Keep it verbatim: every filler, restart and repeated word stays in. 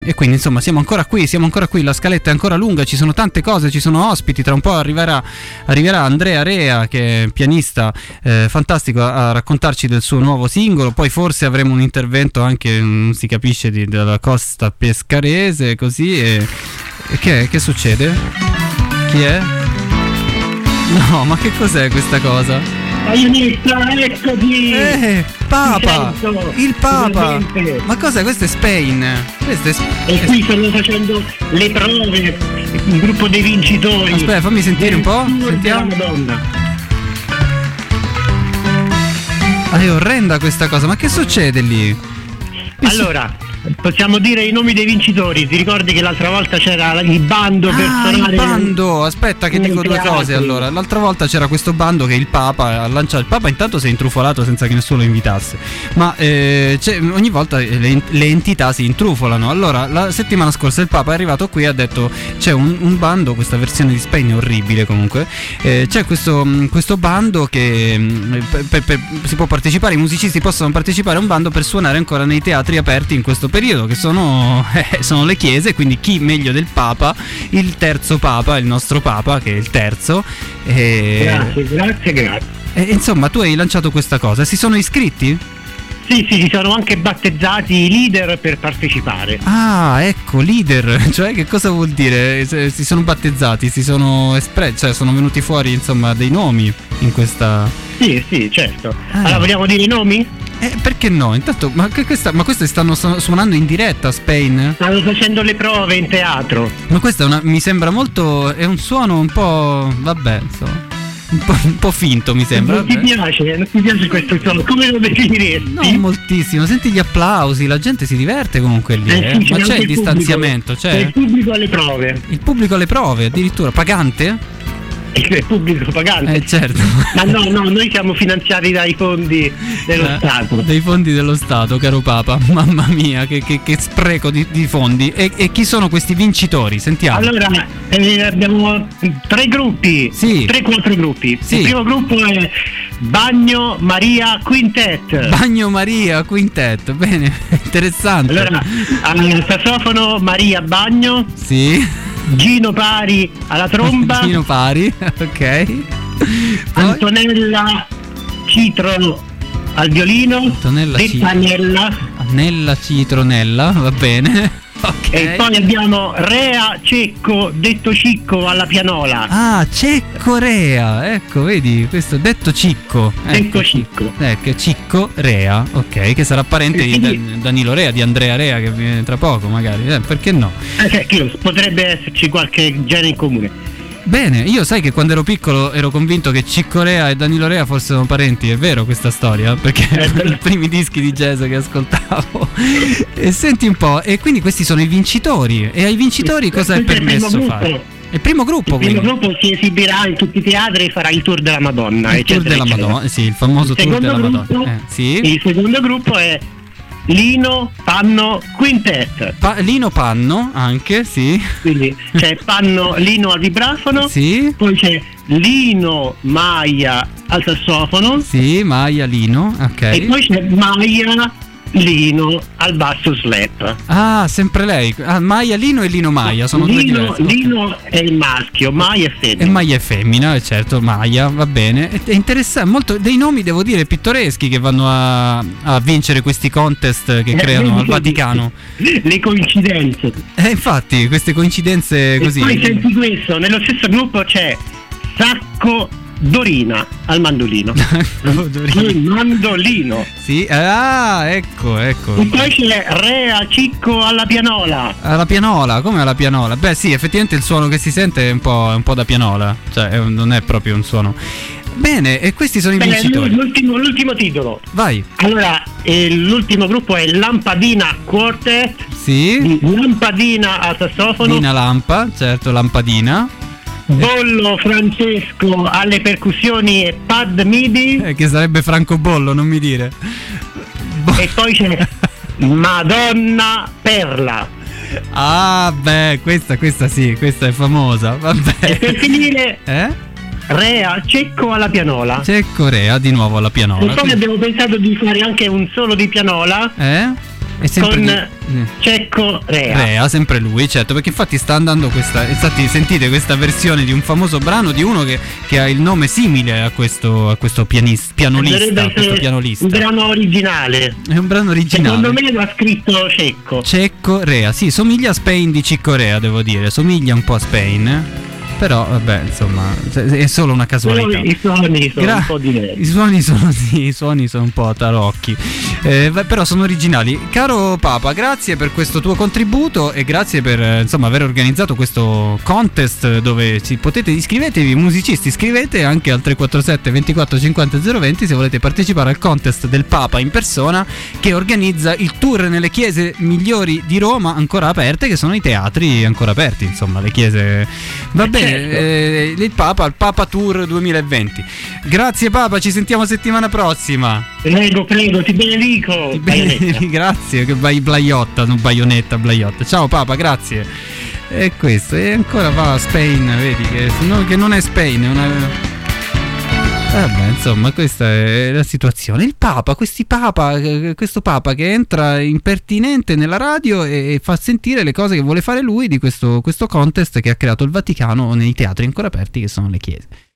E quindi insomma siamo ancora qui, siamo ancora qui, la scaletta è ancora lunga, ci sono tante cose, ci sono ospiti, tra un po' arriverà, arriverà Andrea Rea, che è pianista eh, fantastico, a, a raccontarci del suo nuovo singolo, poi forse avremo un intervento anche, non si capisce, di, della costa pescarese, così, e, e che, che succede? Chi è? No, ma che cos'è questa cosa? Aiunista, eccoti! Eh, Papa! Il Papa! Ma cos'è? Questo è Spain! Questo è Sp- e qui stanno facendo le prove, il gruppo dei vincitori. Aspetta, fammi sentire un po'. Sentiamo. Madonna. Ah, è orrenda questa cosa, ma che succede lì? Allora, possiamo dire i nomi dei vincitori. Ti ricordi che l'altra volta c'era il bando per ah, suonare? Il bando, aspetta che dico due teatri. cose allora. L'altra volta c'era questo bando che il Papa ha lanciato. Il Papa intanto si è intrufolato senza che nessuno lo invitasse. Ma eh, ogni volta le, le entità si intrufolano. Allora, la settimana scorsa il Papa è arrivato qui e ha detto: c'è un, un bando, questa versione di Spain è orribile comunque. Eh, c'è questo, questo bando che per, per, per, si può partecipare, i musicisti possono partecipare a un bando per suonare ancora nei teatri aperti in questo periodo, che sono, eh, sono le chiese, quindi chi meglio del Papa, il terzo Papa, il nostro Papa che è il terzo. E... Grazie, grazie, grazie. E, insomma, tu hai lanciato questa cosa, si sono iscritti? Sì, sì, si sono anche battezzati i leader per partecipare. Ah, ecco, leader, cioè che cosa vuol dire? Se, si sono battezzati, si sono espressi, cioè sono venuti fuori insomma dei nomi in questa... Sì, sì, certo. Ah. Allora vogliamo dire i nomi? Eh, perché no? Intanto, ma, che questa, ma queste stanno suonando in diretta a Spain? Stanno facendo le prove in teatro. Ma questa è una, mi sembra molto, è un suono un po', vabbè, insomma, un po', un po' finto mi sembra. Non ti piace, non ti piace questo suono? Come lo definiresti? No, moltissimo, senti gli applausi, la gente si diverte comunque lì, eh, eh, sì, ma c'è il il distanziamento, pubblico, c'è? il pubblico alle prove. Il pubblico alle prove, addirittura, pagante? Il pubblico pagante. Eh certo. Ma no, no, noi siamo finanziati dai fondi dello eh, Stato. Dei fondi dello Stato, caro Papa. Mamma mia, che, che, che spreco di, di fondi. E, e chi sono questi vincitori? Sentiamo. Allora, eh, abbiamo tre gruppi. Sì. Tre, quattro gruppi. Sì. Il primo gruppo è Bagno Maria Quintet. Bagno Maria Quintet, bene, interessante. Allora, al sassofono Maria Bagno. Sì. Gino Pari alla tromba. Gino Pari, ok. Poi? Antonella Citro al violino. Antonella Citro. Anella. Anella Citronella, va bene. Ok. E poi abbiamo Rea Cecco, detto Cicco alla pianola. Ah, Cecco Rea, ecco, vedi, questo detto Cicco. Ecco, ecco Cicco. Ecco, Cicco Rea, ok, che sarà parente di quindi... Dan- Danilo Rea, di Andrea Rea, che viene tra poco magari, eh, perché no? Eh, che potrebbe esserci qualche gene in comune. Bene, io sai che quando ero piccolo ero convinto che Cicco Rea e Danilo Rea fossero parenti, è vero questa storia? Perché erano i primi dischi di jazz che ascoltavo. E senti un po', e quindi questi sono i vincitori, e ai vincitori cosa è permesso fare? È il primo gruppo, il primo quindi. gruppo si esibirà in tutti i teatri e farà il tour della Madonna. Il tour della eccetera. Madonna, sì, il famoso il tour della gruppo, Madonna. Eh, sì. Il secondo gruppo è Lino Panno Quintet. Pa- Lino Panno anche, sì. Quindi c'è Panno Lino al vibrafono, sì. Poi c'è Lino Maia al sassofono, sì, Maia Lino, ok. E poi c'è Maia Lino al basso slap. Ah, sempre lei. Ah, Maia Lino e Lino Maia sono Lino, due diversi. Lino okay. è il maschio, Maia è femmina. E Maia è femmina, certo, Maia, va bene. È interessante, molto dei nomi devo dire pittoreschi che vanno a, a vincere questi contest che creano al Vaticano. Le coincidenze. Eh, infatti, queste coincidenze così. E poi senti questo, nello stesso gruppo c'è Sacco Dorina al mandolino. Il mandolino. Sì, ah, ecco, ecco. E poi c'è Rea Cicco alla pianola. Alla pianola, come alla pianola? Beh, sì, effettivamente il suono che si sente è un po', è un po' da pianola, cioè è un, non è proprio un suono. Bene, e questi sono i Bene, vincitori. L'ultimo, l'ultimo titolo. Vai. Allora, eh, l'ultimo gruppo è Lampadina Quartet. Sì. Lampadina al sassofono. Dina Lampa, certo, Lampadina. Bollo Francesco alle percussioni e pad midi. Eh, che sarebbe Francobollo, non mi dire. E poi c'è Madonna Perla. Ah, beh, questa, questa sì, questa è famosa. Vabbè. E per finire, eh? Rea Cecco alla pianola. C'è Corea di nuovo alla pianola. E poi abbiamo pensato di fare anche un solo di pianola. Eh? È sempre con lui. Cecco Rea. Rea, sempre lui, certo, perché infatti sta andando questa, infatti sentite questa versione di un famoso brano di uno che, che ha il nome simile a questo, a questo pianista, pianolista, a questo pianolista. Un brano originale. È un brano originale. Secondo me l'ha scritto Cecco. Cecco Rea, sì, somiglia a Spain di Cicco Rea, devo dire, somiglia un po' a Spain. Però vabbè, insomma, è solo una casualità. I suoni sono Gra- un po' diversi. I suoni sono, sì, i suoni sono un po' tarocchi, eh, però sono originali. Caro Papa, grazie per questo tuo contributo e grazie per eh, insomma aver organizzato questo contest dove ci potete iscrivetevi, musicisti, iscrivete anche al tre quattro sette ventiquattro cinquanta zero venti se volete partecipare al contest del Papa in persona, che organizza il tour nelle chiese migliori di Roma ancora aperte, che sono i teatri ancora aperti, insomma, le chiese. Va bene. Eh, il Papa, il Papa Tour duemilaventi. Grazie Papa, ci sentiamo settimana prossima. Prego, prego, ti benedico. Ti benedico. Grazie, che vai Blaiotta, non Baionetta, Blaiotta. Ciao Papa, grazie. E questo, e ancora va a Spain, vedi che, no, che non è Spain, è una. Vabbè, insomma, questa è la situazione. Il Papa, questi Papa, questo Papa che entra impertinente nella radio e fa sentire le cose che vuole fare lui di questo, questo contest che ha creato il Vaticano nei teatri ancora aperti, che sono le chiese.